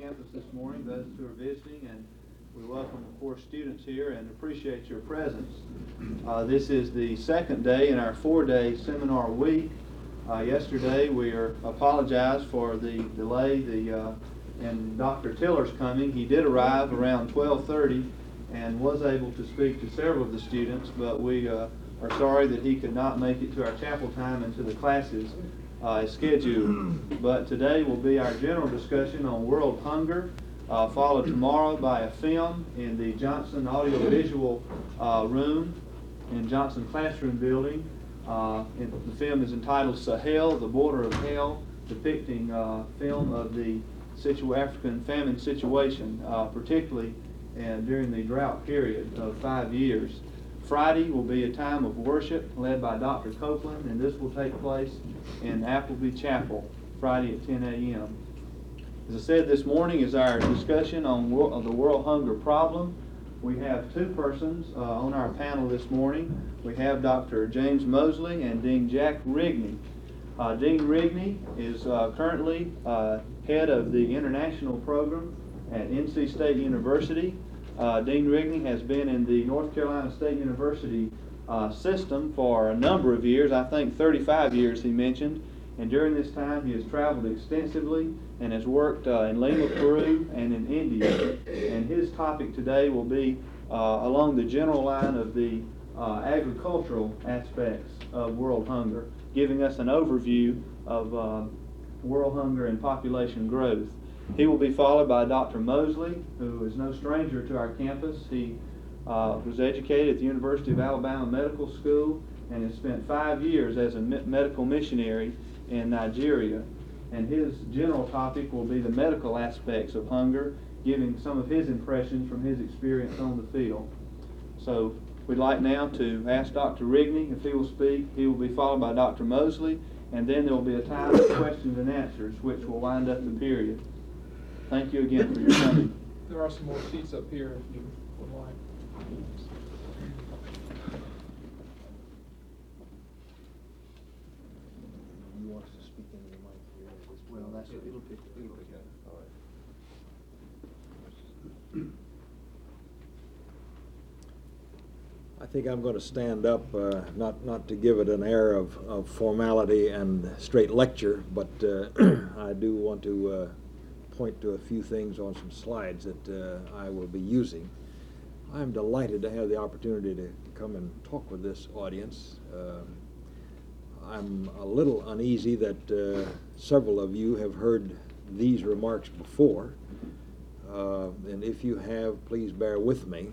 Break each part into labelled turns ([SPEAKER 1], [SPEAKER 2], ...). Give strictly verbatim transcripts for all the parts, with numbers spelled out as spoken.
[SPEAKER 1] campus this morning, those who are visiting, and we welcome, of course, students here and appreciate your presence. Uh, this is the second day in our four-day seminar week. Uh, yesterday, we are apologize for the delay the, uh, in Doctor Tiller's coming. He did arrive around twelve thirty and was able to speak to several of the students, but we uh, are sorry that he could not make it to our chapel time and to the classes uh, as scheduled. But today will be our general discussion on world hunger, uh, followed tomorrow by a film in the Johnson Audiovisual uh, Room in Johnson Classroom Building. Uh, and the film is entitled Sahel, the Border of Hell, depicting uh, film of the situ African famine situation, uh, particularly and during the drought period of five years. Friday will be a time of worship led by Doctor Copeland, and this will take place in Appleby Chapel Friday at ten A M As I said, this morning is our discussion on, wor on the world hunger problem. We have two persons uh, on our panel this morning. We have Doctor James Mosley and Dean Jack Rigney. Uh, Dean Rigney is uh, currently uh, head of the international program at N C State University. Uh, Dean Rigney has been in the North Carolina State University uh, system for a number of years, I think thirty-five years he mentioned, and during this time he has traveled extensively and has worked uh, in Lima, Peru, and in India. And his topic today will be uh, along the general line of the uh, agricultural aspects of world hunger, giving us an overview of uh, world hunger and population growth. He will be followed by Doctor Mosley, who is no stranger to our campus. He uh, was educated at the University of Alabama Medical School and has spent five years as a me medical missionary in Nigeria. And his general topic will be the medical aspects of hunger, giving some of his impressions from his experience on the field. So we'd like now to ask Doctor Rigney if he will speak. He will be followed by Doctor Mosley, and then there will be a time for questions and answers, which will wind up the period. Thank you again for your coming.
[SPEAKER 2] There are some more seats up here if you would like.
[SPEAKER 3] You want us to speak into the mic here?
[SPEAKER 1] Well, that's it. It'll pick, it'll pick up.
[SPEAKER 3] All right. I think I'm going to stand up, uh, not not to give it an air of, of formality and straight lecture, but uh, I do want to uh, point to a few things on some slides that uh, I will be using. I'm delighted to have the opportunity to come and talk with this audience. Uh, I'm a little uneasy that uh, several of you have heard these remarks before, uh, and if you have, please bear with me.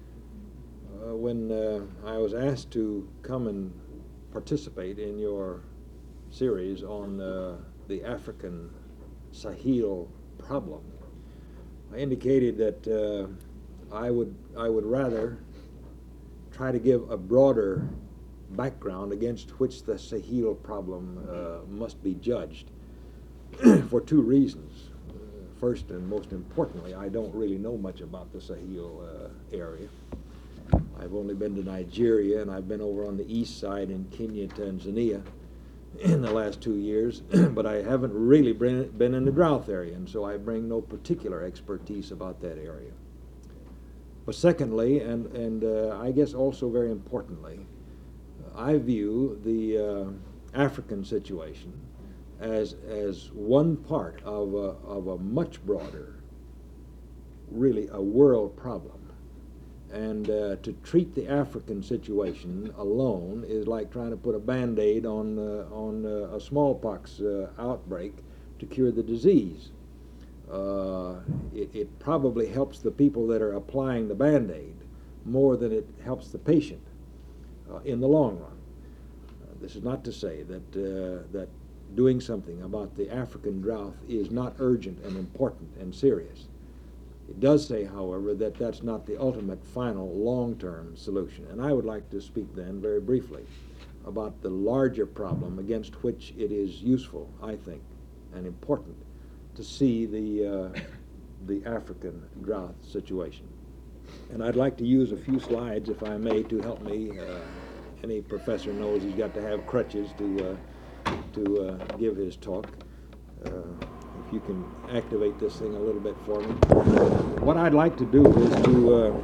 [SPEAKER 3] Uh, when uh, I was asked to come and participate in your series on uh, the African Sahel problem, I indicated that uh, I would I would rather try to give a broader background against which the Sahel problem uh, must be judged for two reasons. Uh, first and most importantly, I don't really know much about the Sahel uh, area. I've only been to Nigeria, and I've been over on the east side in Kenya, Tanzania in the last two years, but I haven't really been, been in the drought area, and so I bring no particular expertise about that area. But secondly, and, and uh, I guess also very importantly, I view the uh, African situation as, as one part of a, of a much broader, really a world problem. And uh, to treat the African situation alone is like trying to put a Band-Aid on, uh, on uh, a smallpox uh, outbreak to cure the disease. Uh, it, it probably helps the people that are applying the Band-Aid more than it helps the patient uh, in the long run. Uh, this is not to say that, uh, that doing something about the African drought is not urgent and important and serious. It does say, however, that that's not the ultimate, final, long-term solution. And I would like to speak then very briefly about the larger problem against which it is useful, I think, and important to see the, uh, the African drought situation. And I'd like to use a few slides, if I may, to help me. Uh, any professor knows he's got to have crutches to, uh, to uh, give his talk. Uh, you can activate this thing a little bit for me. What I'd like to do is to, uh,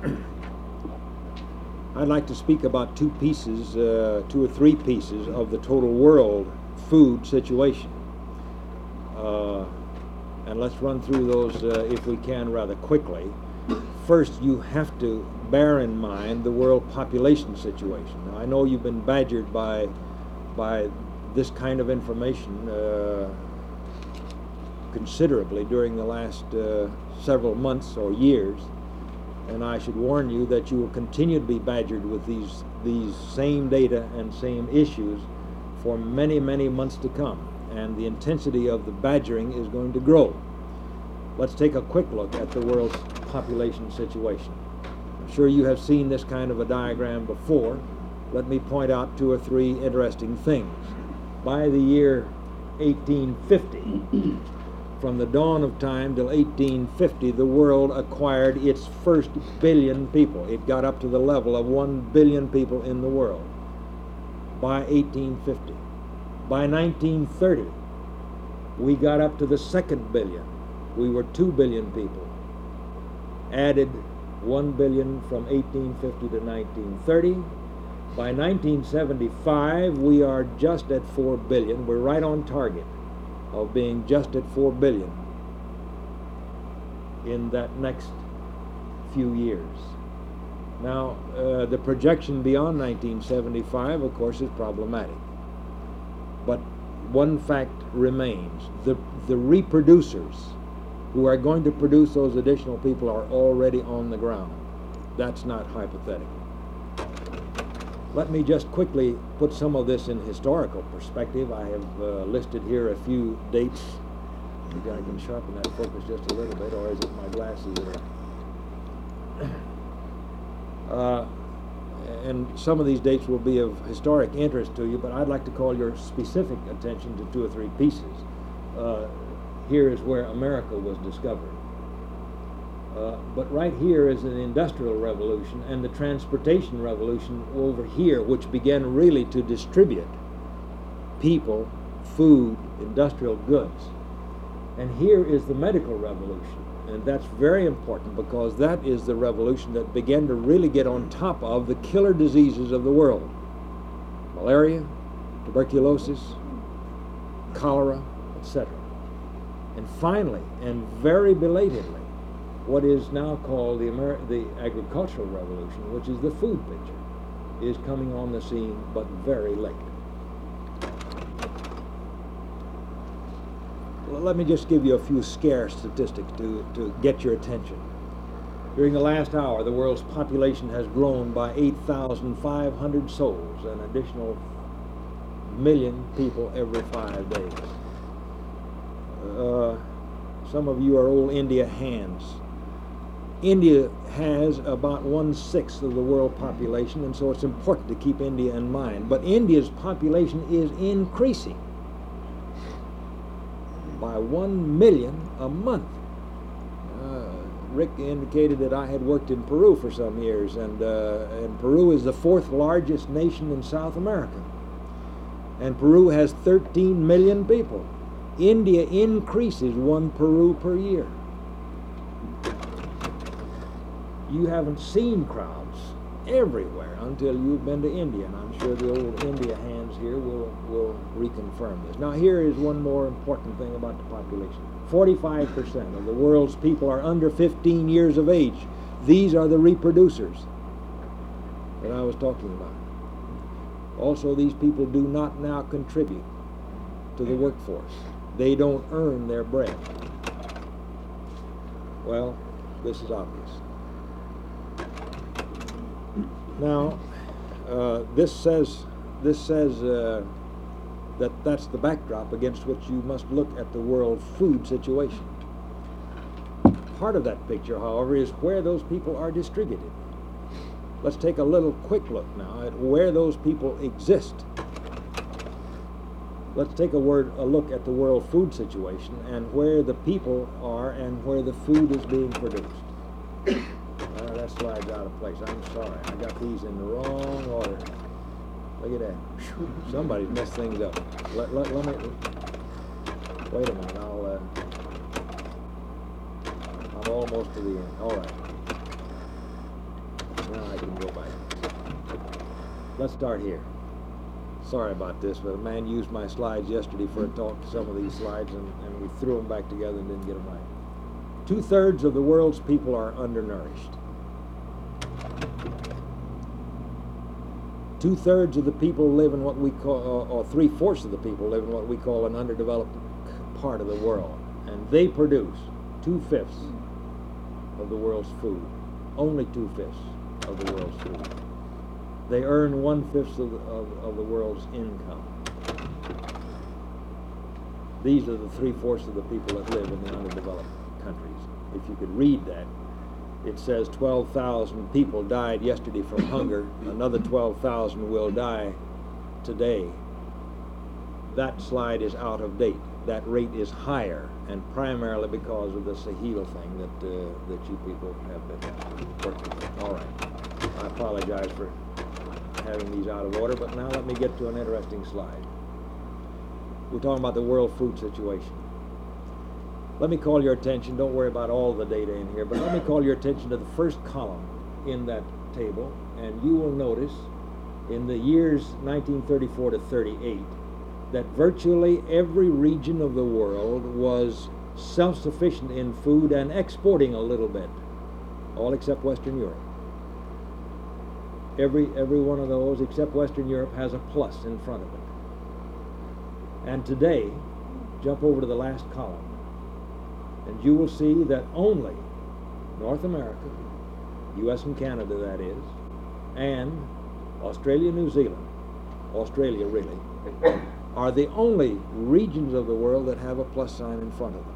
[SPEAKER 3] I'd like to speak about two pieces, uh, two or three pieces of the total world food situation. Uh, and let's run through those, uh, if we can, rather quickly. First, you have to bear in mind the world population situation. Now, I know you've been badgered by, by this kind of information uh, considerably during the last uh, several months or years, and I should warn you that you will continue to be badgered with these, these same data and same issues for many, many months to come, and the intensity of the badgering is going to grow. Let's take a quick look at the world's population situation. I'm sure you have seen this kind of a diagram before. Let me point out two or three interesting things. By the year eighteen fifty, from the dawn of time till eighteen fifty, the world acquired its first billion people. It got up to the level of one billion people in the world by eighteen fifty. By nineteen thirty, we got up to the second billion. We were two billion people. Added one billion from eighteen fifty to nineteen thirty. By nineteen seventy-five, we are just at four billion. We're right on target of being just at four billion in that next few years. Now, uh, the projection beyond nineteen seventy-five, of course, is problematic. But one fact remains. The, the reproducers who are going to produce those additional people are already on the ground. That's not hypothetical. Let me just quickly put some of this in historical perspective. I have uh, listed here a few dates. Maybe I can sharpen that focus just a little bit, or is it my glasses that are... Uh, and some of these dates will be of historic interest to you, but I'd like to call your specific attention to two or three pieces. Uh, here is where America was discovered. Uh, but right here is an industrial revolution and the transportation revolution over here, which began really to distribute people, food, industrial goods. And here is the medical revolution. And that's very important because that is the revolution that began to really get on top of the killer diseases of the world. Malaria, tuberculosis, cholera, et cetera. And finally, and very belatedly, what is now called the, Amer the agricultural revolution, which is the food picture, is coming on the scene, but very late. Well, let me just give you a few scare statistics to, to get your attention. During the last hour, the world's population has grown by eight thousand five hundred souls, an additional million people every five days. Uh, some of you are old India hands. India has about one-sixth of the world population, and so it's important to keep India in mind. But India's population is increasing by one million a month. Uh, Rick indicated that I had worked in Peru for some years, and, uh, and Peru is the fourth largest nation in South America. And Peru has thirteen million people. India increases one Peru per year. You haven't seen crowds everywhere until you've been to India, and I'm sure the old India hands here will, will reconfirm this. Now, here is one more important thing about the population. forty-five percent of the world's people are under fifteen years of age. These are the reproducers that I was talking about. Also, these people do not now contribute to the workforce. They don't earn their bread. Well, this is obvious. Now, uh, this says, this says uh, that that's the backdrop against which you must look at the world food situation. Part of that picture, however, is where those people are distributed. Let's take a little quick look now at where those people exist. Let's take a, word, a look at the world food situation and where the people are and where the food is being produced. Uh, that slide's out of place. I'm sorry. I got these in the wrong order. Look at that. Somebody's messed things up. Let, let, let me... Wait a minute. I'll... Uh, almost to the end. All right. Now I can go back. Let's start here. Sorry about this, but a man used my slides yesterday for a talk, some of these slides, and, and we threw them back together and didn't get them right. Two-thirds of the world's people are undernourished. Two-thirds of the people live in what we call, or three-fourths of the people live in what we call an underdeveloped part of the world. And they produce two-fifths of the world's food. Only two-fifths of the world's food. They earn one-fifth of, the- of, of the world's income. These are the three-fourths of the people that live in the underdeveloped countries. If you could read that, it says twelve thousand people died yesterday from hunger. Another twelve thousand will die today. That slide is out of date. That rate is higher, and primarily because of the Sahel thing that uh, that you people have been working with. All right. I apologize for having these out of order, but now let me get to an interesting slide. We're talking about the world food situation. Let me call your attention, don't worry about all the data in here, but let me call your attention to the first column in that table, and you will notice in the years nineteen thirty-four to thirty-eight that virtually every region of the world was self-sufficient in food and exporting a little bit, all except Western Europe. Every, every one of those except Western Europe has a plus in front of it. And today, jump over to the last column, and you will see that only North America, U S and Canada that is, and Australia, New Zealand, Australia really, are the only regions of the world that have a plus sign in front of them.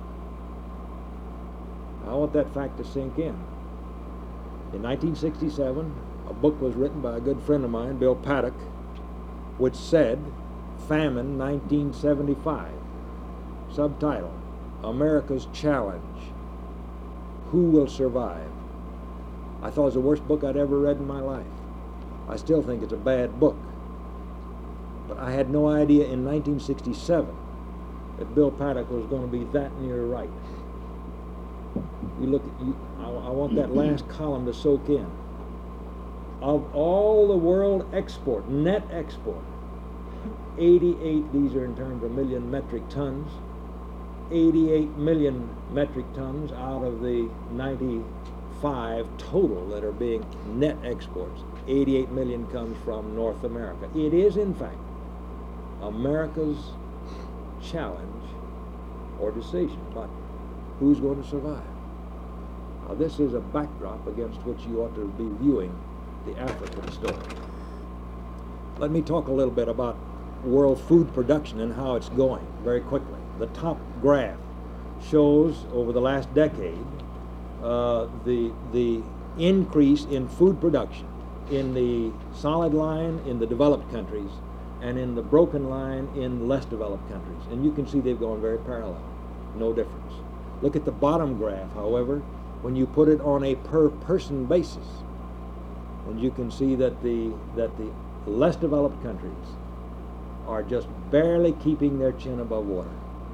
[SPEAKER 3] I want that fact to sink in. In nineteen sixty-seven, a book was written by a good friend of mine, Bill Paddock, which said, Famine nineteen seventy-five, subtitle, America's Challenge, Who Will Survive? I thought it was the worst book I'd ever read in my life. I still think it's a bad book. But I had no idea in nineteen sixty-seven that Bill Paddock was going to be that near right. You look at, you, I, I want that last column to soak in. Of all the world export, net export, eighty-eight, these are in terms of million metric tons, eighty-eight million metric tons out of the ninety-five total that are being net exports. eighty-eight million comes from North America. It is, in fact, America's challenge or decision, but who's going to survive? Now, this is a backdrop against which you ought to be viewing the African story. Let me talk a little bit about world food production and how it's going very quickly. The top graph shows over the last decade uh, the, the increase in food production in the solid line in the developed countries and in the broken line in less developed countries. And you can see they've gone very parallel, no difference. Look at the bottom graph, however, when you put it on a per person basis, and you can see that the, that the less developed countries are just barely keeping their chin above water.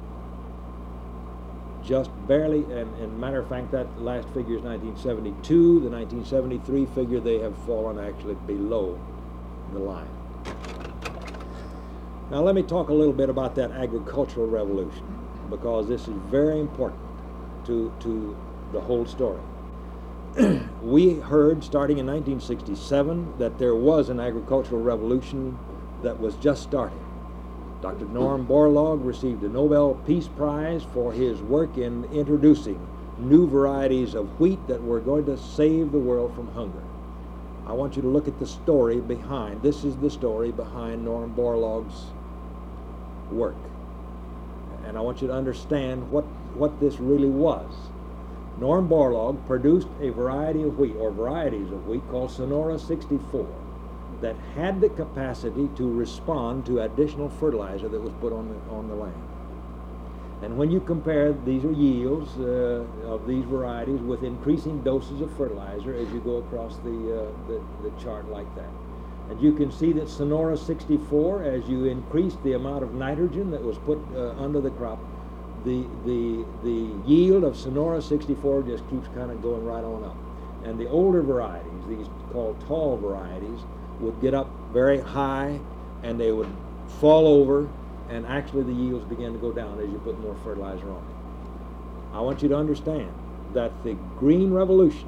[SPEAKER 3] Just barely, and, and matter of fact, that last figure is nineteen seventy-two. The nineteen seventy-three figure, they have fallen actually below the line. Now let me talk a little bit about that agricultural revolution, because this is very important to, to the whole story. We heard starting in nineteen sixty-seven that there was an agricultural revolution that was just starting. Doctor Norm Borlaug received a Nobel Peace Prize for his work in introducing new varieties of wheat that were going to save the world from hunger. I want you to look at the story behind. This is the story behind Norm Borlaug's work. And I want you to understand what, what this really was. Norm Borlaug produced a variety of wheat, or varieties of wheat, called Sonora sixty-four, that had the capacity to respond to additional fertilizer that was put on the, on the land. And when you compare, these are yields uh, of these varieties with increasing doses of fertilizer as you go across the, uh, the, the chart like that. And you can see that Sonora sixty-four, as you increase the amount of nitrogen that was put uh, under the crop, the, the, the yield of Sonora sixty-four just keeps kind of going right on up. And the older varieties, these called tall varieties, would get up very high and they would fall over, and actually the yields begin to go down as you put more fertilizer on it. I want you to understand that the Green Revolution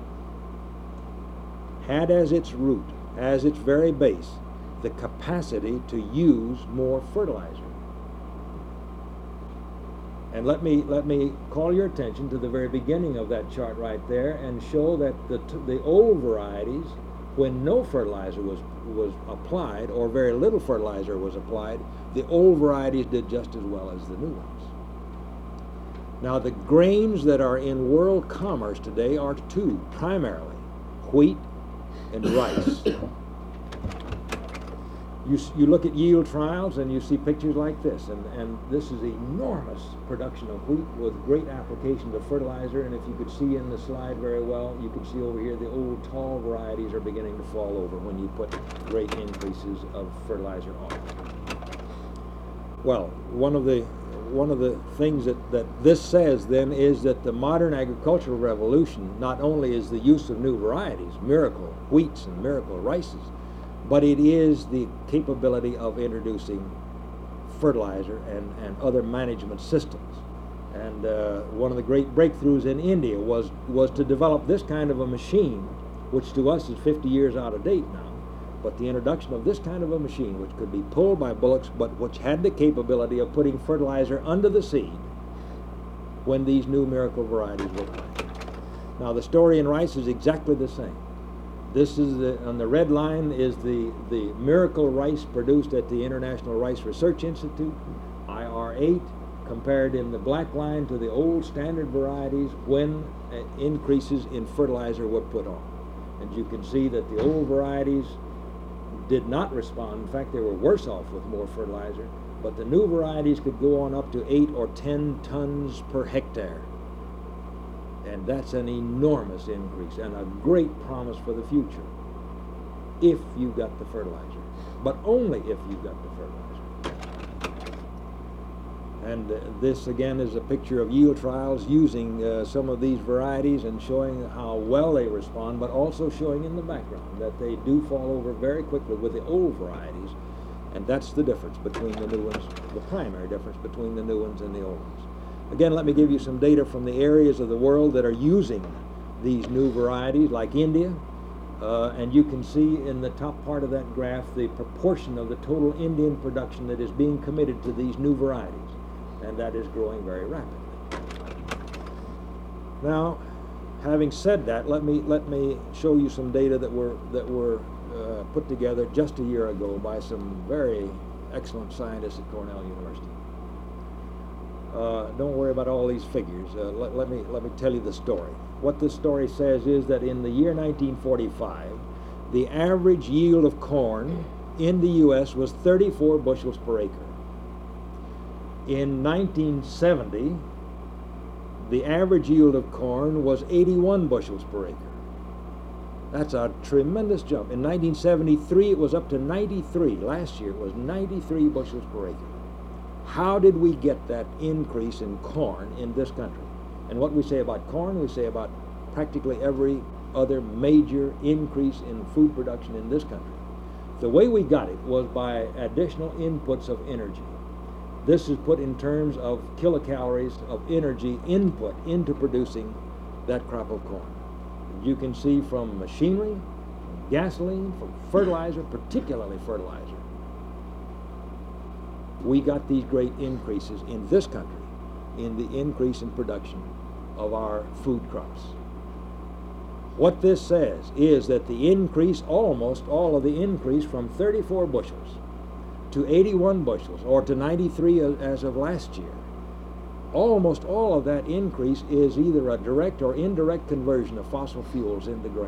[SPEAKER 3] had as its root, as its very base, the capacity to use more fertilizer. And let me let me call your attention to the very beginning of that chart right there and show that the t the old varieties, when no fertilizer was was applied or very little fertilizer was applied, the old varieties did just as well as the new ones. Now the grains that are in world commerce today are two, primarily wheat and rice. You, you look at yield trials and you see pictures like this, and, and this is enormous production of wheat with great application of fertilizer, and if you could see in the slide very well, you can see over here the old tall varieties are beginning to fall over when you put great increases of fertilizer on it. Well, one of the one of the things that, that this says then is that the modern agricultural revolution not only is the use of new varieties, miracle wheats and miracle rices, but it is the capability of introducing fertilizer and, and other management systems. And uh, one of the great breakthroughs in India was, was to develop this kind of a machine, which to us is fifty years out of date now, but the introduction of this kind of a machine, which could be pulled by bullocks, but which had the capability of putting fertilizer under the seed when these new miracle varieties were planted. Now the story in rice is exactly the same. This is the, on the red line is the, the miracle rice produced at the International Rice Research Institute, I R eight, compared in the black line to the old standard varieties when uh, increases in fertilizer were put on. And you can see that the old varieties did not respond. In fact, they were worse off with more fertilizer, but the new varieties could go on up to eight or ten tons per hectare. And that's an enormous increase and a great promise for the future if you got the fertilizer, but only if you got the fertilizer. And uh, this again is a picture of yield trials using uh, some of these varieties and showing how well they respond, but also showing in the background that they do fall over very quickly with the old varieties, and that's the difference between the new ones, the primary difference between the new ones and the old ones. Again, let me give you some data from the areas of the world that are using these new varieties, like India. Uh, and you can see in the top part of that graph the proportion of the total Indian production that is being committed to these new varieties. And that is growing very rapidly. Now, having said that, let me, let me show you some data that were, that were uh, put together just a year ago by some very excellent scientists at Cornell University. Uh, don't worry about all these figures. Uh, let, let me let me tell you the story. What this story says is that in the year nineteen forty-five, the average yield of corn in the U S was thirty-four bushels per acre. In nineteen seventy, the average yield of corn was eighty-one bushels per acre. That's a tremendous jump. In nineteen seventy-three, it was up to ninety-three. Last year, it was ninety-three bushels per acre. How did we get that increase in corn in this country? And what we say about corn, we say about practically every other major increase in food production in this country. The way we got it was by additional inputs of energy. This is put in terms of kilocalories of energy input into producing that crop of corn. You can see from machinery, from gasoline, from fertilizer, particularly fertilizer, we got these great increases in this country in the increase in production of our food crops. What this says is that the increase, almost all of the increase from thirty-four bushels to eighty-one bushels, or to ninety-three as of last year, almost all of that increase is either a direct or indirect conversion of fossil fuels into grain.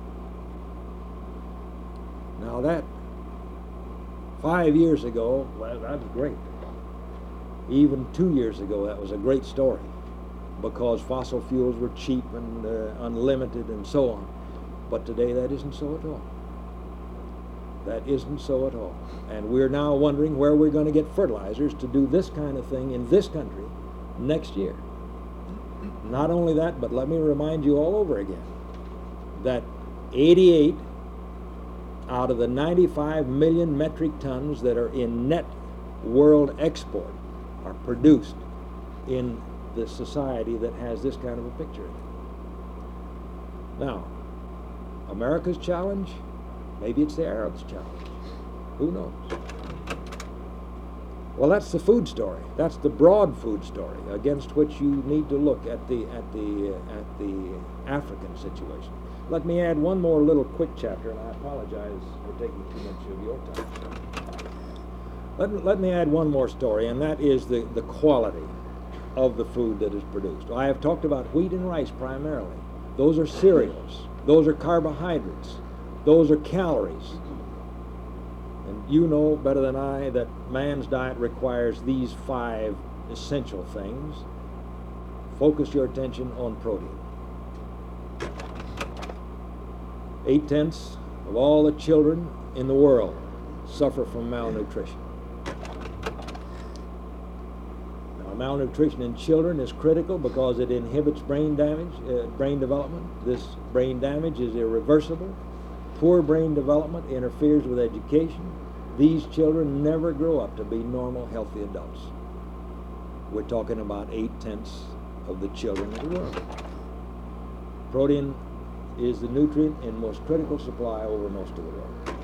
[SPEAKER 3] Now that Five years ago, well, that was great. Even two years ago, that was a great story because fossil fuels were cheap and uh, unlimited and so on. But today, that isn't so at all. That isn't so at all. And we're now wondering where we're going to get fertilizers to do this kind of thing in this country next year. Not only that, but let me remind you all over again that eighty-eight out of the ninety-five million metric tons that are in net world export are produced in the society that has this kind of a picture. Now, America's challenge, maybe it's the Arabs' challenge. Who knows? Well, that's the food story. That's the broad food story against which you need to look at the at the uh, at the African situation. Let me add one more little quick chapter, and I apologize for taking too much of your time. Let, let me add one more story, and that is the, the quality of the food that is produced. I have talked about wheat and rice primarily. Those are cereals. Those are carbohydrates. Those are calories. And you know better than I that man's diet requires these five essential things. Focus your attention on protein. Eight-tenths of all the children in the world suffer from malnutrition. Now, malnutrition in children is critical because it inhibits brain damage, uh, brain development. This brain damage is irreversible. Poor brain development interferes with education. These children never grow up to be normal, healthy adults. We're talking about eight-tenths of the children in the world. Protein is the nutrient in most critical supply over most of the world.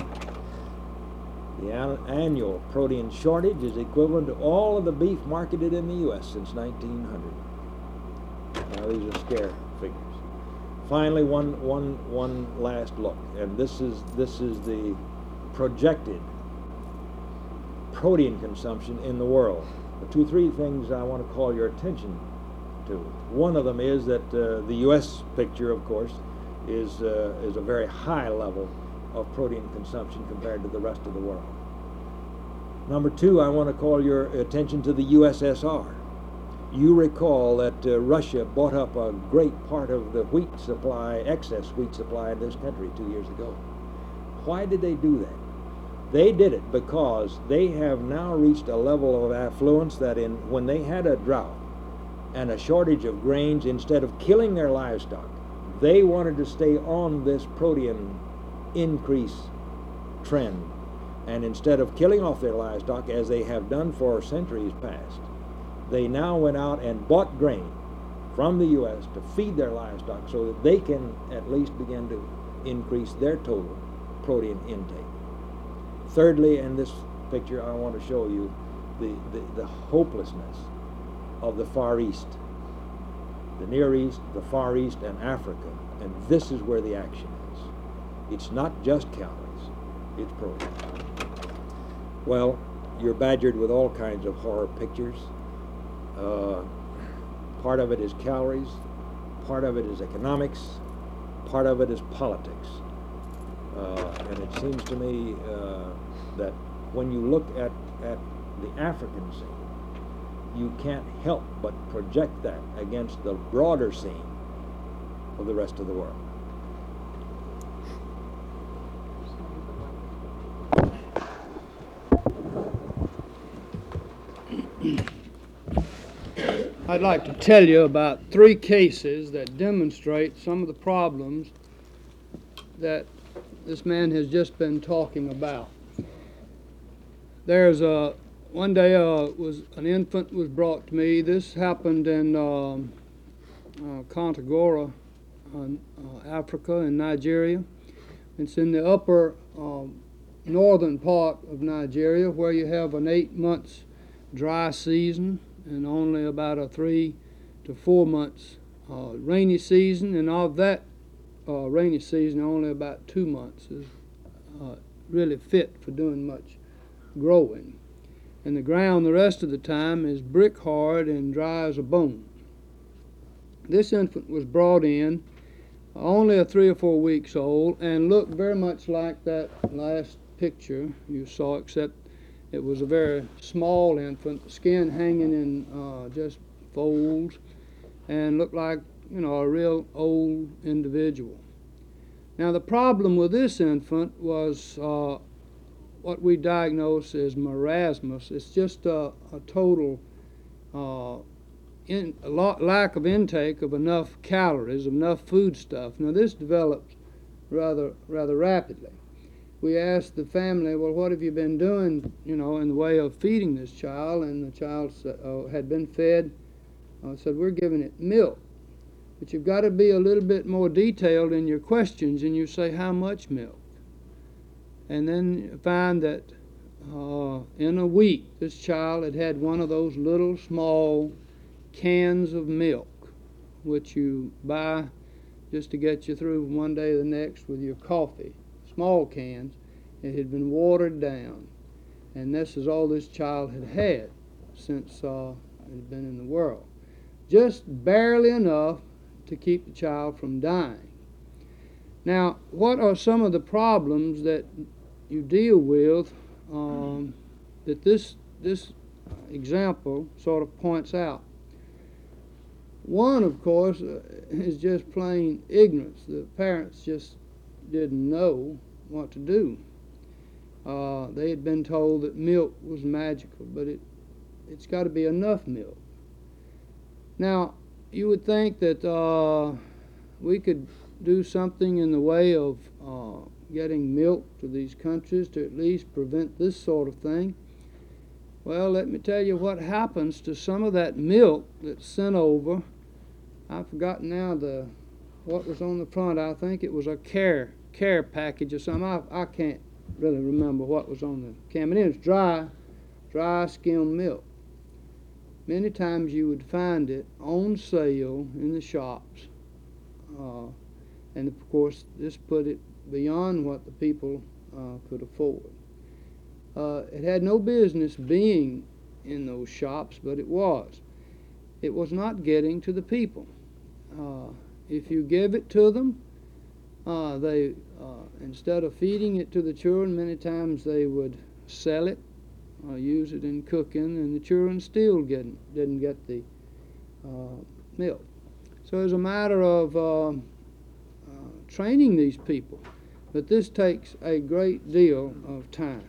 [SPEAKER 3] The an annual protein shortage is equivalent to all of the beef marketed in the U S since nineteen hundred. Now, these are scare figures. Finally, one, one, one last look, and this is, this is the projected protein consumption in the world. The two, three things I want to call your attention to. One of them is that uh, the U S picture, of course, is, uh, is a very high level of protein consumption compared to the rest of the world. Number two, I want to call your attention to the U S S R. You recall that uh, Russia bought up a great part of the wheat supply, excess wheat supply in this country two years ago. Why did they do that? They did it because they have now reached a level of affluence that in when they had a drought and a shortage of grains, instead of killing their livestock, they wanted to stay on this protein increase trend. And instead of killing off their livestock, as they have done for centuries past, they now went out and bought grain from the U S to feed their livestock so that they can at least begin to increase their total protein intake. Thirdly, in this picture, I want to show you the, the, the hopelessness of the Far East, the Near East, the Far East, and Africa. And this is where the action is. It's not just calories, it's protein. Well, you're badgered with all kinds of horror pictures. Uh, part of it is calories, part of it is economics, part of it is politics. Uh, and it seems to me uh, that when you look at, at the African scene, you can't help but project that against the broader scene of the rest of the world.
[SPEAKER 4] I'd like to tell you about three cases that demonstrate some of the problems that this man has just been talking about. There's a one day uh, was an infant was brought to me. This happened in um, uh, Kontagora, uh, uh, Africa, in Nigeria. It's in the upper um, northern part of Nigeria, where you have an eight months dry season and only about a three to four months uh, rainy season, and of that uh, rainy season, only about two months is uh, really fit for doing much growing. And the ground the rest of the time is brick hard and dry as a bone. This infant was brought in only a three or four weeks old and looked very much like that last picture you saw, except it was a very small infant, skin hanging in uh, just folds, and looked like, you know, a real old individual. Now, the problem with this infant was uh, what we diagnose as marasmus. It's just a, a total uh, in, a lot, lack of intake of enough calories, of enough food stuff. Now this developed rather rather rapidly. We asked the family, well, what have you been doing, you know, in the way of feeding this child? And the child uh, had been fed. I uh, said, we're giving it milk. But you've got to be a little bit more detailed in your questions, and you say, how much milk? And then you find that uh, in a week, this child had had one of those little small cans of milk, which you buy just to get you through from one day to the next with your coffee. Small cans. It had been watered down. And this is all this child had had since uh, it had been in the world. Just barely enough to keep the child from dying. Now, what are some of the problems that you deal with um, that this, this example sort of points out? One, of course, uh, is just plain ignorance. The parents just didn't know what to do. Uh, they had been told that milk was magical, but it, it's got to be enough milk. Now, you would think that uh, we could do something in the way of uh, getting milk to these countries to at least prevent this sort of thing. Well, let me tell you what happens to some of that milk that's sent over. I've forgotten now the what was on the front. I think it was a care care package or something. I, I can't really remember what was on the can, but it was dry, dry skimmed milk. Many times you would find it on sale in the shops. Uh, and of course, this put it beyond what the people uh, could afford. Uh, it had no business being in those shops, but it was. It was not getting to the people. Uh, if you give it to them, uh, they uh, instead of feeding it to the children, many times they would sell it, uh, use it in cooking, and the children still didn't, didn't get the uh, milk. So it's a matter of uh, uh, training these people, but this takes a great deal of time.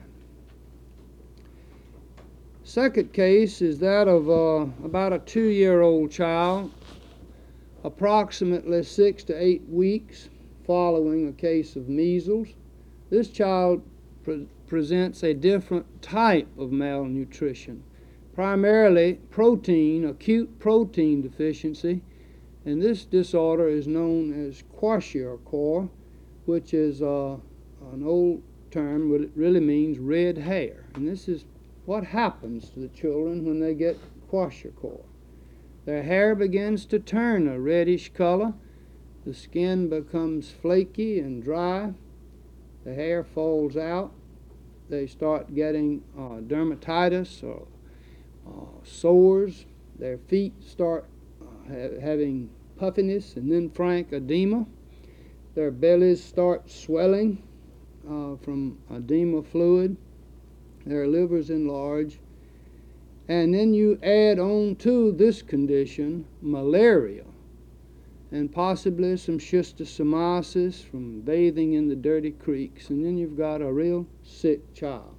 [SPEAKER 4] Second case is that of uh, about a two-year-old child, approximately six to eight weeks following a case of measles. This child pre presents a different type of malnutrition, primarily protein, acute protein deficiency, and this disorder is known as kwashiorkor, which is uh, an old term, but it really means red hair. And this is what happens to the children when they get kwashiorkor. Their hair begins to turn a reddish color. The skin becomes flaky and dry. The hair falls out. They start getting uh, dermatitis or uh, sores. Their feet start uh, ha having puffiness and then frank edema. Their bellies start swelling uh, from edema fluid. Their livers enlarge. And then you add on to this condition malaria and possibly some schistosomiasis from bathing in the dirty creeks, and then you've got a real sick child.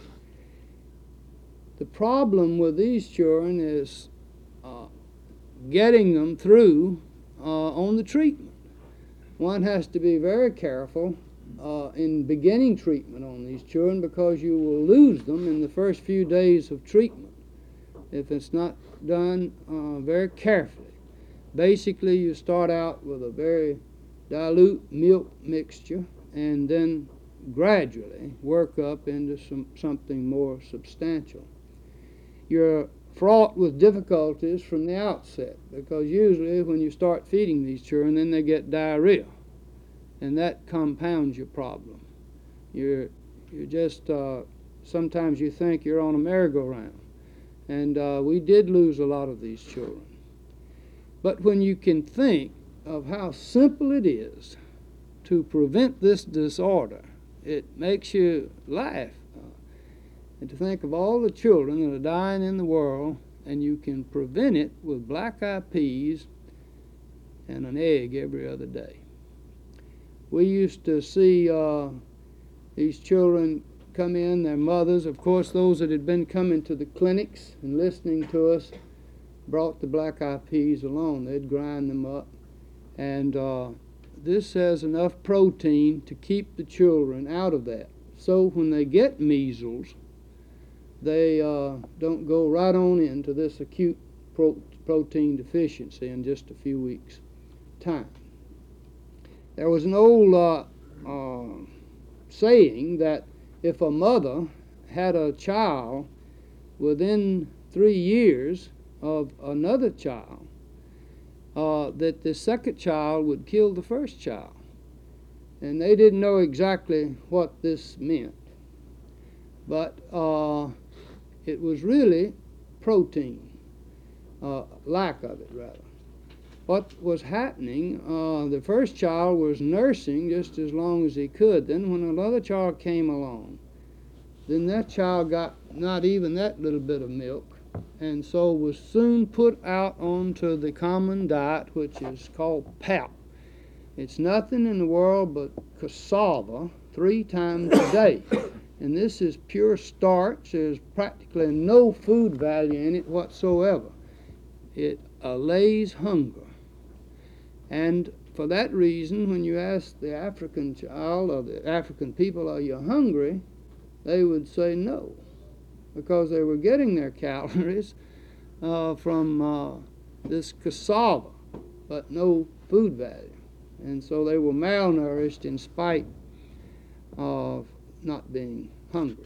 [SPEAKER 4] The problem with these children is uh, getting them through uh, on the treatment. One has to be very careful uh, in beginning treatment on these children, because you will lose them in the first few days of treatment if it's not done uh, very carefully. Basically, you start out with a very dilute milk mixture and then gradually work up into some, something more substantial. You're fraught with difficulties from the outset, because usually when you start feeding these children, then they get diarrhea, and that compounds your problem. You're, you're just, uh, sometimes you think you're on a merry-go-round, and uh, we did lose a lot of these children. But when you can think of how simple it is to prevent this disorder, it makes you laugh. Uh, and to think of all the children that are dying in the world, and you can prevent it with black-eyed peas and an egg every other day. We used to see uh, these children come in, their mothers, of course, those that had been coming to the clinics and listening to us brought the black-eyed peas along. They'd grind them up, and uh, this has enough protein to keep the children out of that. So when they get measles, they uh, don't go right on into this acute pro protein deficiency in just a few weeks' time. There was an old uh, uh, saying that if a mother had a child within three years of another child, uh, that the second child would kill the first child. And they didn't know exactly what this meant. But uh, it was really protein, uh, lack of it rather. What was happening, uh, the first child was nursing just as long as he could. Then when another child came along, then that child got not even that little bit of milk, and so was soon put out onto the common diet, which is called pap. It's nothing in the world but cassava three times a day. And this is pure starch. There's practically no food value in it whatsoever. It allays hunger. And for that reason, when you ask the African child or the African people, are you hungry? They would say no, because they were getting their calories uh, from uh, this cassava, but no food value. And so they were malnourished in spite of not being hungry.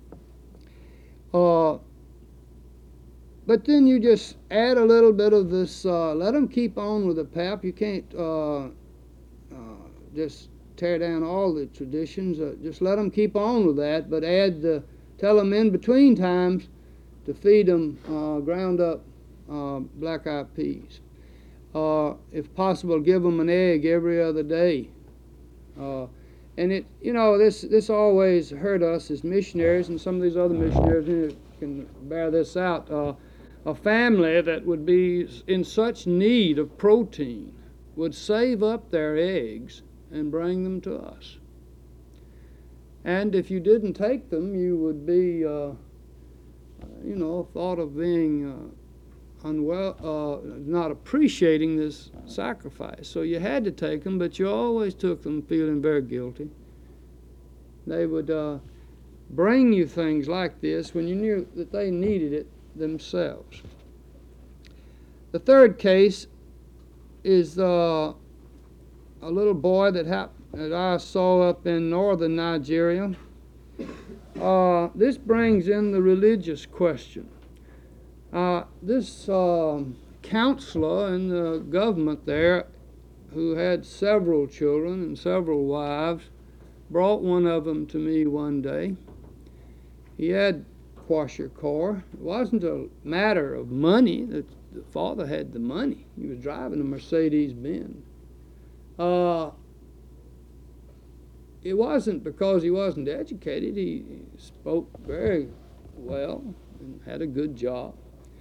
[SPEAKER 4] Uh, but then you just add a little bit of this, uh, let them keep on with the pap. You can't uh, uh, just tear down all the traditions. Uh, just let them keep on with that, but add the, tell them in between times to feed them uh, ground up uh, black-eyed peas. Uh, if possible, give them an egg every other day. Uh, and it, you know, this this always hurt us as missionaries, and some of these other missionaries you know, can bear this out. Uh, a family that would be in such need of protein would save up their eggs and bring them to us. And if you didn't take them, you would be, uh, you know, thought of being uh, unwell, uh, not appreciating this sacrifice. So you had to take them, but you always took them feeling very guilty. They would uh, bring you things like this when you knew that they needed it themselves. The third case is uh, a little boy that, hap- that I saw up in northern Nigeria. Uh, this brings in the religious question. Uh, this uh, counselor in the government there, who had several children and several wives, brought one of them to me one day. He had kwashiorkor. It wasn't a matter of money. The, the father had the money. He was driving a Mercedes-Benz. Uh, it wasn't because he wasn't educated. He, he spoke very well and had a good job.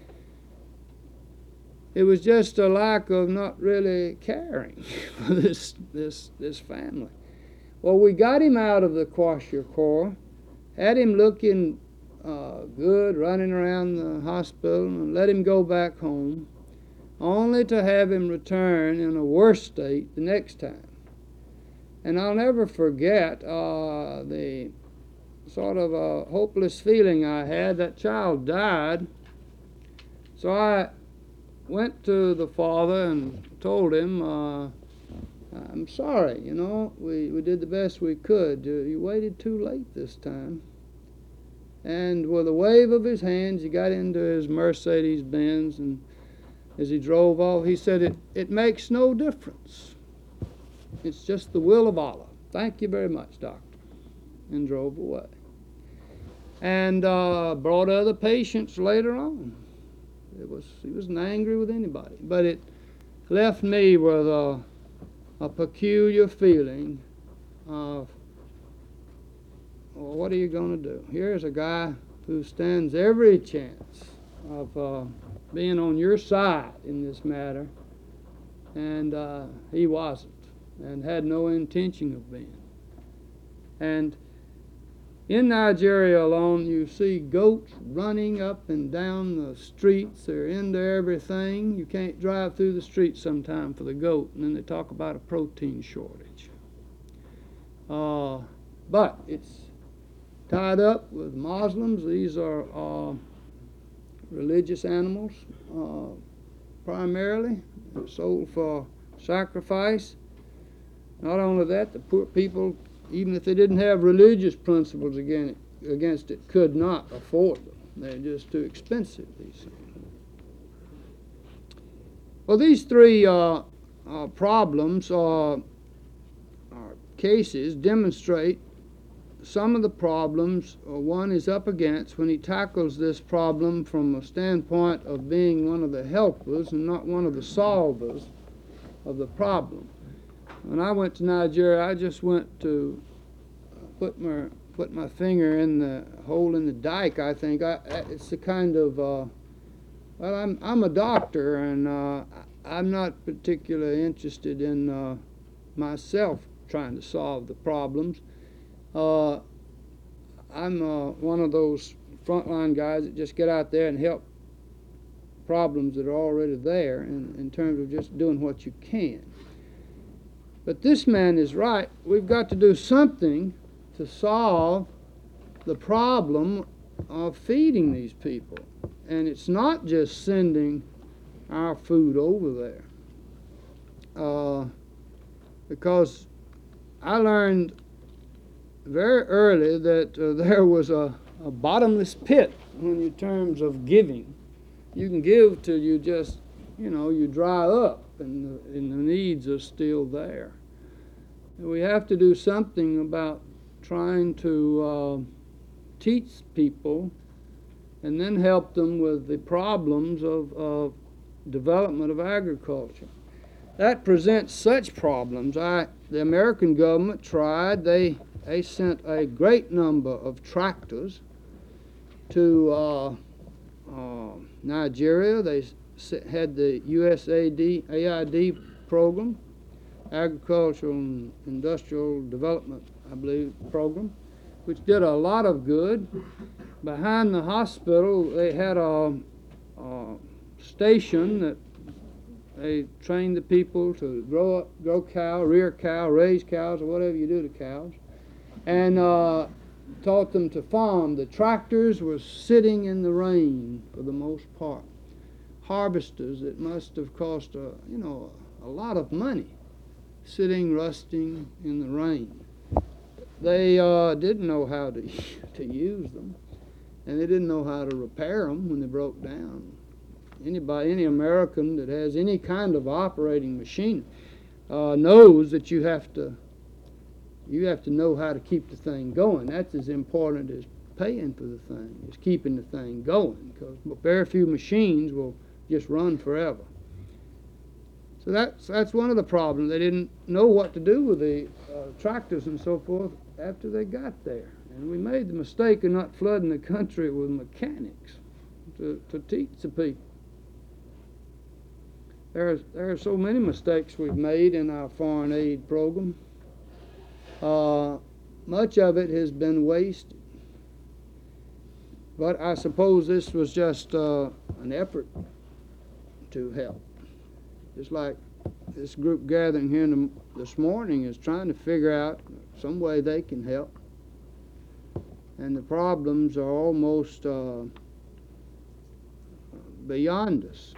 [SPEAKER 4] It was just a lack of not really caring for this this this family. Well, we got him out of the kwashiorkor, had him looking uh, good, running around the hospital, and let him go back home, only to have him return in a worse state the next time. And I'll never forget uh, the sort of a hopeless feeling I had. That child died, so I went to the father and told him, uh, I'm sorry, you know, we, we did the best we could. You, you waited too late this time. And with a wave of his hands, he got into his Mercedes-Benz, and as he drove off, he said, it, it makes no difference. It's just the will of Allah. Thank you very much, doctor. And drove away. And uh, brought other patients later on. It was, he wasn't angry with anybody. But it left me with a, a peculiar feeling of, well, what are you going to do? Here's a guy who stands every chance of uh, being on your side in this matter, and uh, he wasn't, and had no intention of being. And In Nigeria alone, you see goats running up and down the streets. They're into everything. You can't drive through the streets sometime for the goat. And then they talk about a protein shortage. Uh, but it's tied up with Muslims. These are uh, religious animals, uh, primarily. They're sold for sacrifice. Not only that, the poor people, even if they didn't have religious principles against it, against it, could not afford them. They're just too expensive, these things. Well, these three uh, uh, problems or uh, cases demonstrate some of the problems uh, one is up against when he tackles this problem from a standpoint of being one of the helpers and not one of the solvers of the problem. When I went to Nigeria, I just went to put my put my finger in the hole in the dike. I think I, it's the kind of uh, well, I'm I'm a doctor, and uh, I'm not particularly interested in uh, myself trying to solve the problems. Uh, I'm uh, one of those frontline guys that just get out there and help problems that are already there in, in terms of just doing what you can. But this man is right. We've got to do something to solve the problem of feeding these people. And it's not just sending our food over there. Uh, because I learned very early that uh, there was a, a bottomless pit in your terms of giving. You can give till you just, you know, you dry up and the, and the needs are still there. And we have to do something about trying to uh, teach people and then help them with the problems of, of development of agriculture. That presents such problems. I, the American government tried. They, they sent a great number of tractors to uh, uh, Nigeria. They had the U S A I D program, Agricultural and Industrial Development, I believe, program, which did a lot of good. Behind the hospital, they had a, a station that they trained the people to grow up, grow cow, rear cow, raise cows, or whatever you do to cows, and uh, taught them to farm. The tractors were sitting in the rain for the most part. Harvesters that must have cost a, you know, a lot of money, sitting, rusting in the rain. They uh, didn't know how to to use them, and they didn't know how to repair them when they broke down. Anybody, any American that has any kind of operating machine uh, knows that you have to you have to know how to keep the thing going. That's as important as paying for the thing, is keeping the thing going, because very few machines will just run forever. So that's that's one of the problems. They didn't know what to do with the uh, tractors and so forth after they got there. And we made the mistake of not flooding the country with mechanics to, to teach the people. There's, there are so many mistakes we've made in our foreign aid program. Uh, much of it has been wasted. But I suppose this was just uh, an effort to help. Just like this group gathering here in the, this morning is trying to figure out some way they can help. And the problems are almost uh, beyond us.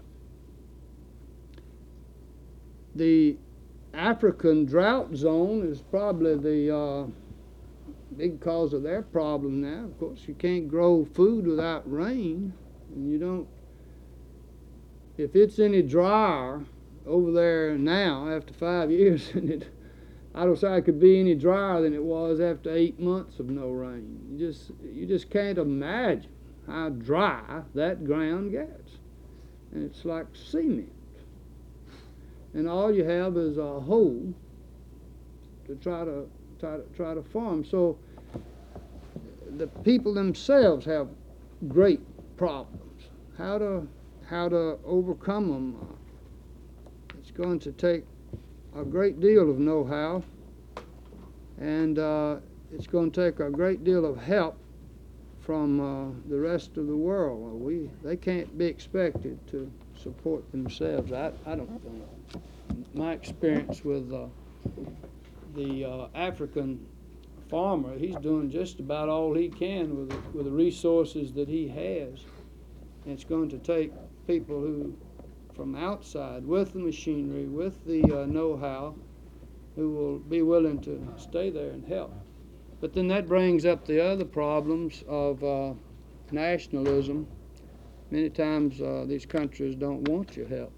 [SPEAKER 4] The African drought zone is probably the uh, big cause of their problem now. Of course, you can't grow food without rain, and you don't. If it's any drier over there now, after five years, and it, I don't say it could be any drier than it was after eight months of no rain. You just, you just can't imagine how dry that ground gets, and it's like cement. And all you have is a hole to try to try to try to farm. So the people themselves have great problems. How to how to overcome them? It's going to take a great deal of know-how, and uh, it's going to take a great deal of help from uh, the rest of the world. We, they can't be expected to support themselves. I, I don't think. My experience with uh, the uh, African farmer, he's doing just about all he can with the, with the resources that he has. And it's going to take people who, from outside, with the machinery, with the uh, know-how, who will be willing to stay there and help. But then that brings up the other problems of uh, nationalism. Many times uh, these countries don't want your help.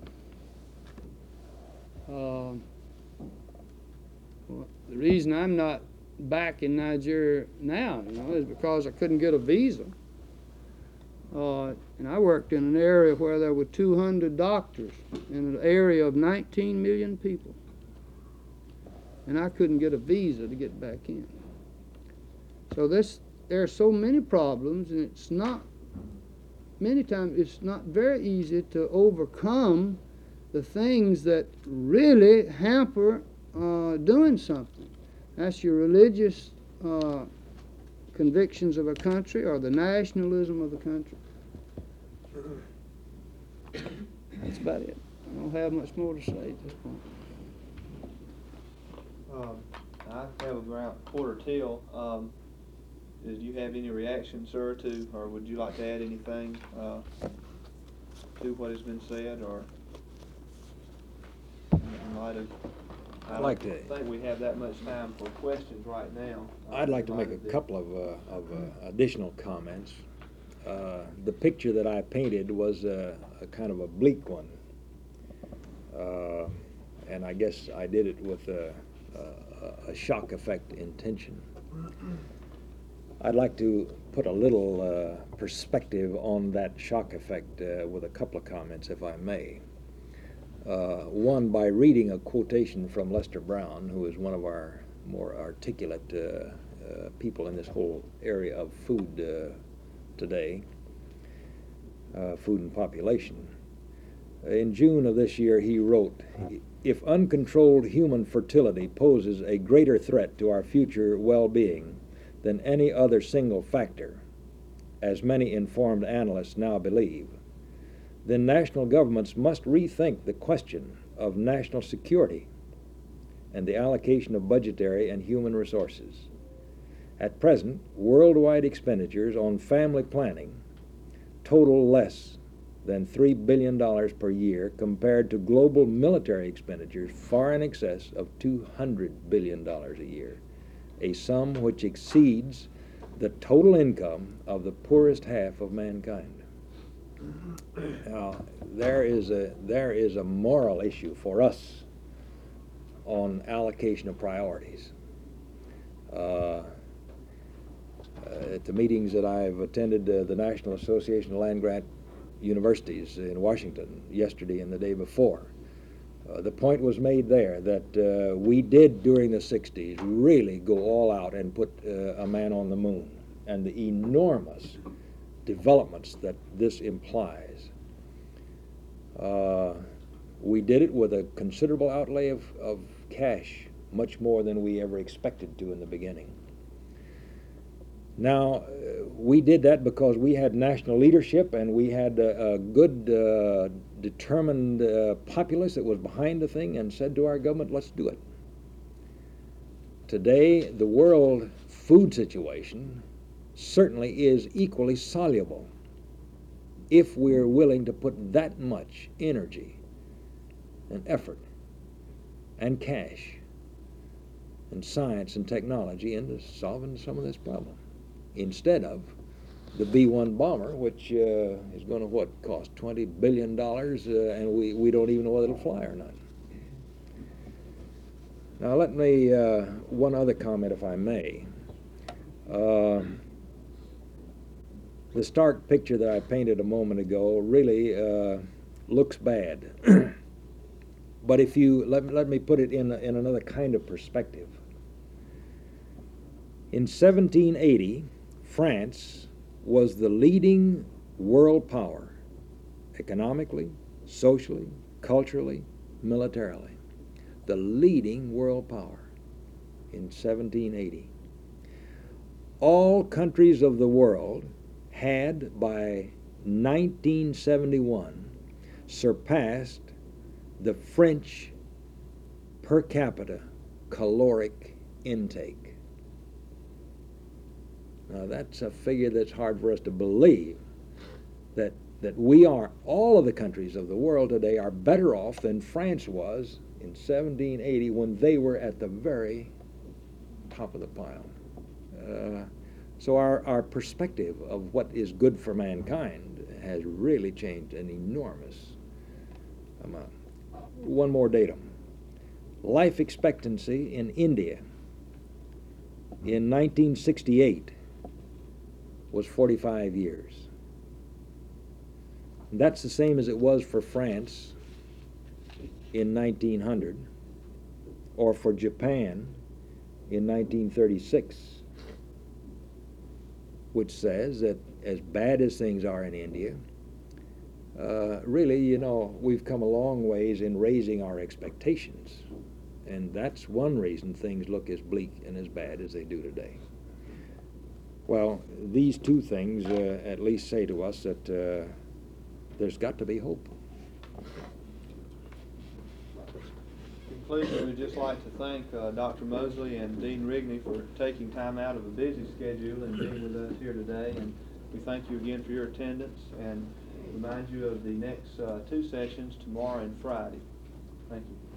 [SPEAKER 4] Uh, well, the reason I'm not back in Nigeria now, you know, is because I couldn't get a visa. Uh, and I worked in an area where there were two hundred doctors in an area of nineteen million people. And I couldn't get a visa to get back in. So this, there are so many problems, and it's not, many times it's not very easy to overcome the things that really hamper uh, doing something. That's your religious uh, convictions of a country or the nationalism of the country. That's about it. I don't have much more to say at this point.
[SPEAKER 1] Um, I have around quarter till. Um, do you have any reaction, sir, to, or would you like to add anything uh, to what has been said, or in light of? I
[SPEAKER 3] I'd like
[SPEAKER 1] don't
[SPEAKER 3] to-
[SPEAKER 1] think we have that much time for questions right now. uh,
[SPEAKER 3] I'd like to
[SPEAKER 1] in
[SPEAKER 3] make
[SPEAKER 1] light
[SPEAKER 3] a
[SPEAKER 1] of the-
[SPEAKER 3] couple of, uh, of uh, additional comments. Uh, the picture that I painted was a, a kind of a bleak one, uh, and I guess I did it with a, a, a shock effect intention. I'd like to put a little uh, perspective on that shock effect uh, with a couple of comments, if I may. Uh, one, by reading a quotation from Lester Brown, who is one of our more articulate uh, uh, people in this whole area of food uh, today, uh, food and population. In June of this year, he wrote, "If uncontrolled human fertility poses a greater threat to our future well-being than any other single factor, as many informed analysts now believe, then national governments must rethink the question of national security and the allocation of budgetary and human resources. At present, worldwide expenditures on family planning total less than three billion dollars per year compared to global military expenditures far in excess of two hundred billion dollars a year, a sum which exceeds the total income of the poorest half of mankind." Now, there is a there is a moral issue for us on allocation of priorities. Uh, uh, at the meetings that I've attended, uh, the National Association of Land Grant Universities in Washington yesterday and the day before, uh, the point was made there that uh, we did during the sixties really go all out and put uh, a man on the moon, and the enormous developments that this implies. Uh, we did it with a considerable outlay of, of cash, much more than we ever expected to in the beginning. Now, uh, we did that because we had national leadership and we had a, a good, uh, determined uh, populace that was behind the thing and said to our government, let's do it. Today, the world food situation certainly is equally soluble if we're willing to put that much energy and effort and cash and science and technology into solving some of this problem, instead of the B one bomber, which uh, is going to, what, cost twenty billion dollars, uh, and we, we don't even know whether it'll fly or not. Now let me, uh, one other comment if I may. Uh, the stark picture that I painted a moment ago really uh, looks bad. But if you, let, let me put it in, in another kind of perspective. In seventeen eighty, France was the leading world power, economically, socially, culturally, militarily. The leading world power in seventeen eighty. all countries of the world had by nineteen seventy-one surpassed the French per capita caloric intake. Now that's a figure that's hard for us to believe, that that we are, all of the countries of the world today are better off than France was in seventeen eighty when they were at the very top of the pile. Uh, so our, our perspective of what is good for mankind has really changed an enormous amount. One more datum. Life expectancy in India in nineteen sixty-eight was forty-five years. And that's the same as it was for France in nineteen hundred, or for Japan in nineteen thirty-six, which says that as bad as things are in India, uh, really, you know, we've come a long ways in raising our expectations. And that's one reason things look as bleak and as bad as they do today. Well, these two things uh, at least say to us that uh, there's got to be hope.
[SPEAKER 1] In conclusion, we'd just like to thank uh, Doctor Mosley and Dean Rigney for taking time out of a busy schedule and being with us here today. And we thank you again for your attendance and remind you of the next uh, two sessions tomorrow and Friday. Thank you.